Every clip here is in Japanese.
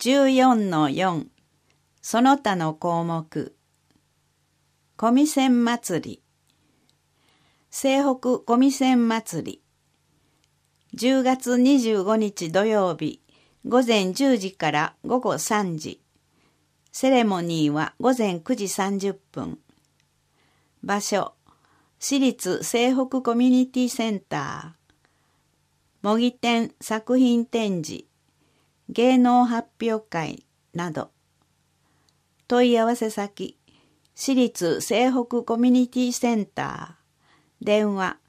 14-4 その他の項目。小見線祭り。西北小見線祭り。10月25日土曜日、午前10時から午後3時。セレモニーは午前9時30分。場所、市立西北コミュニティセンター。模擬店作品展示、芸能発表会など。問い合わせ先、市立西北コミュニティセンター。電話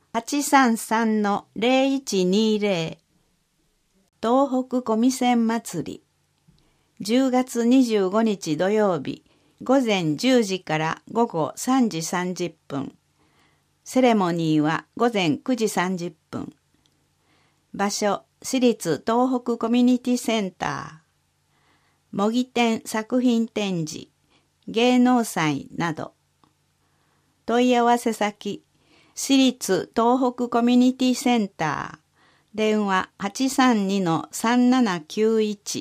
833-0120。東北小見線祭り。10月25日土曜日、午前10時から午後3時30分。セレモニーは午前9時30分。場所、市立東北コミュニティセンター。模擬店作品展示、芸能祭など。問い合わせ先、市立東北コミュニティセンター。電話832-3791。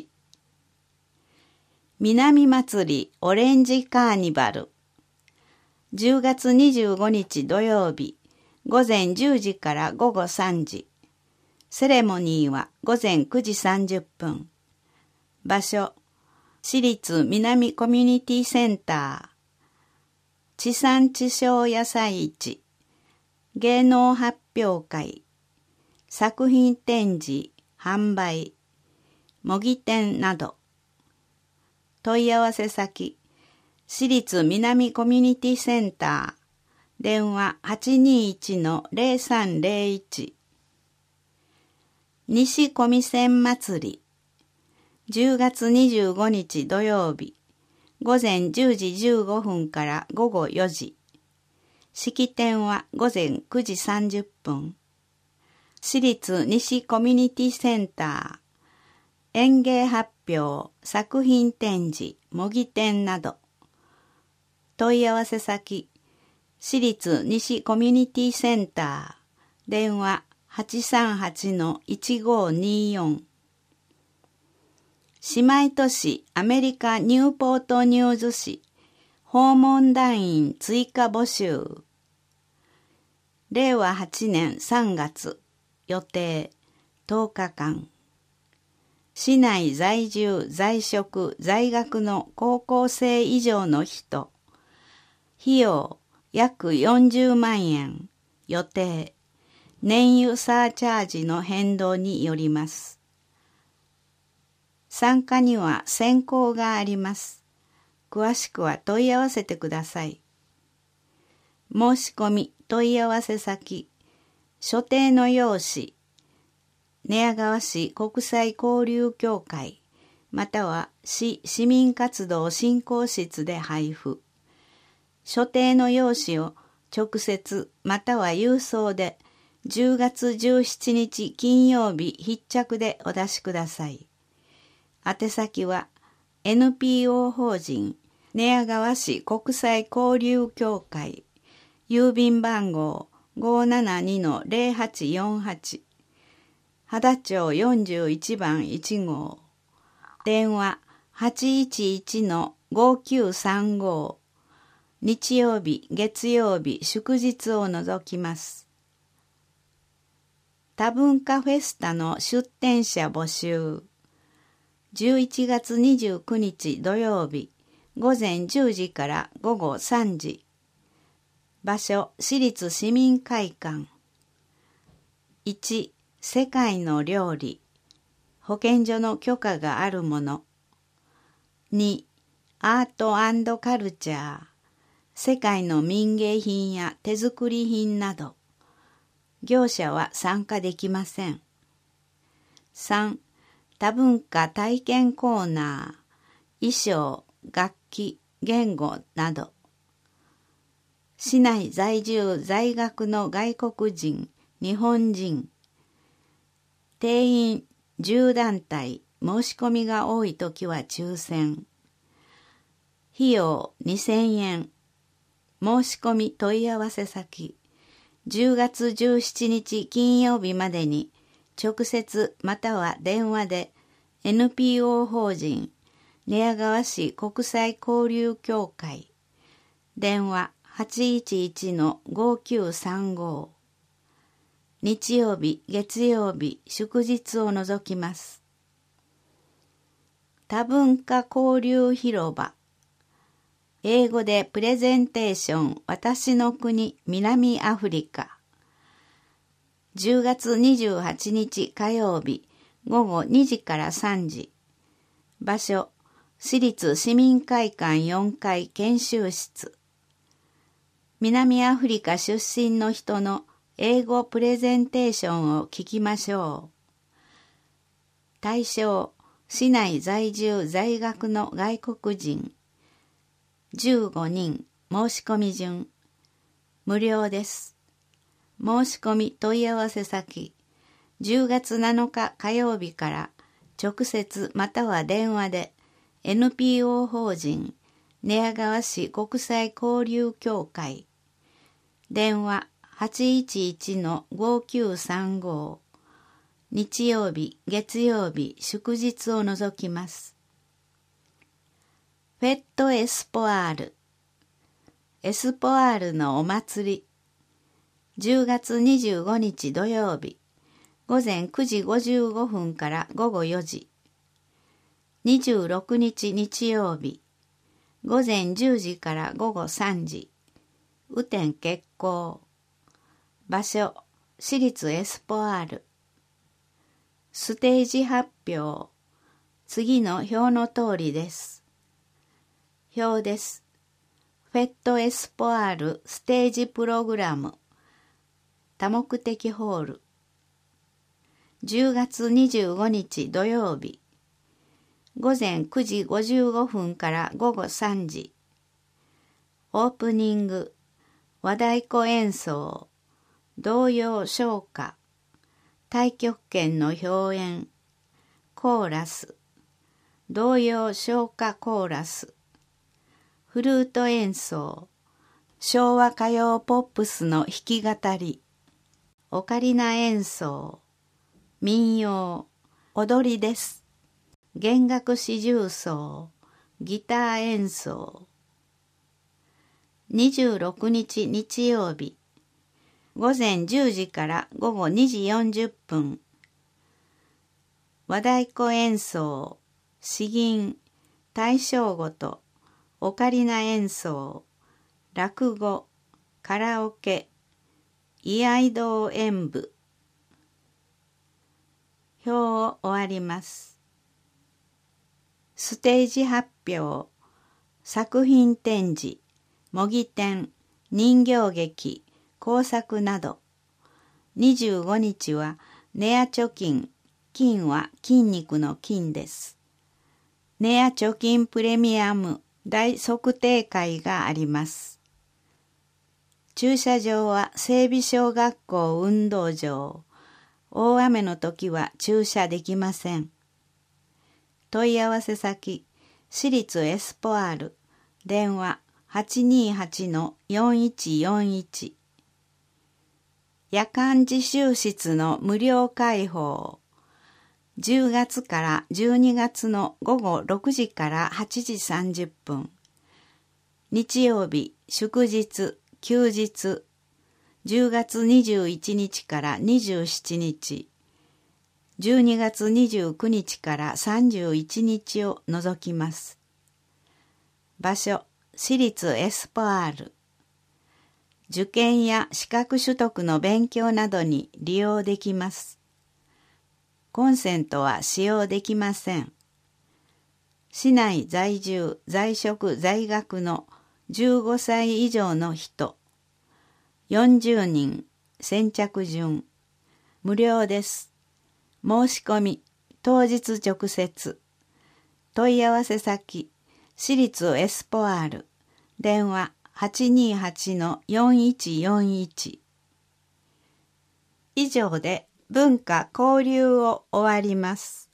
南祭りオレンジカーニバル。10月25日土曜日、午前10時から午後3時。セレモニーは午前9時30分。場所、市立南コミュニティセンター。地産地消野菜市。芸能発表会。作品展示、販売。模擬店など。問い合わせ先、市立南コミュニティセンター。電話821-0301。西小見線祭り。10月25日土曜日、午前10時15分から午後4時。式典は午前9時30分。市立西コミュニティセンター。演芸発表、作品展示、模擬店など。問い合わせ先、市立西コミュニティセンター。電話838-1524。姉妹都市アメリカニューポートニューズ市訪問団員追加募集。令和8年3月予定10日間。市内在住在職在学の高校生以上の人。費用約40万円。予定燃油サーチャージの変動によります。参加には選考があります。詳しくは問い合わせてください。申し込み問い合わせ先、所定の用紙、寝屋川市国際交流協会、または市市民活動振興室で配布。所定の用紙を直接または郵送で10月17日金曜日必着でお出しください。宛先は NPO 法人寝屋川市国際交流協会、郵便番号 572-0848、秦町41番1号、電話811-5935、日曜日、月曜日、祝日を除きます。多文化フェスタの出展者募集。11月29日土曜日、午前10時から午後3時。場所、市立市民会館。1、世界の料理。保健所の許可があるもの。2、アート&カルチャー。世界の民芸品や手作り品など。業者は参加できません。3、多文化体験コーナー、衣装、楽器、言語など。市内在住在学の外国人、日本人。定員10団体、申し込みが多いときは抽選。費用2000円。申し込み問い合わせ先。10月17日金曜日までに直接または電話で NPO 法人寝屋川市国際交流協会。電話811-5935。日曜日、月曜日、祝日を除きます。多文化交流広場。英語でプレゼンテーション、私の国、南アフリカ。10月28日火曜日、午後2時から3時。場所、市立市民会館4階研修室。南アフリカ出身の人の英語プレゼンテーションを聞きましょう。対象、市内在住在学の外国人。15人、申し込み順。無料です。申し込み問い合わせ先、10月7日火曜日から直接または電話で、NPO 法人寝屋川市国際交流協会。電話811-5935。日曜日、月曜日、祝日を除きます。フェットエスポアール。エスポアールのお祭り。10月25日土曜日、午前9時55分から午後4時。26日日曜日、午前10時から午後3時。雨天決行。場所、市立エスポアール。ステージ発表。次の表の通りです。表です。フェットエスポアールステージプログラム。多目的ホール。10月25日土曜日。午前9時55分から午後3時。オープニング、和太鼓演奏、童謡唱歌、太極拳の表演、コーラス、童謡唱歌コーラス、フルート演奏、昭和歌謡ポップスの弾き語り、オカリナ演奏、民謡、踊りです。弦楽四重奏、ギター演奏。26日日曜日、午前10時から午後2時40分。和太鼓演奏、詩吟、大正琴、オカリナ演奏、落語、カラオケ、居合道演舞。表を終わります。ステージ発表、作品展示、模擬展、人形劇、工作など。25日は寝屋貯金、金は筋肉の金です。寝屋貯金プレミアム大測定会があります。駐車場は整備小学校運動場。大雨の時は駐車できません。問い合わせ先、市立エスポアール、電話828-4141。夜間自習室の無料開放。10月から12月の午後6時から8時30分。日曜日、祝日、休日。10月21日から27日。12月29日から31日を除きます。場所、市立エスポアール。受験や資格取得の勉強などに利用できます。コンセントは使用できません。市内在住、在職、在学の15歳以上の人。40人、先着順。無料です。申し込み、当日直接。問い合わせ先、市立エスポアール。電話828-4141。以上で文化交流を終わります。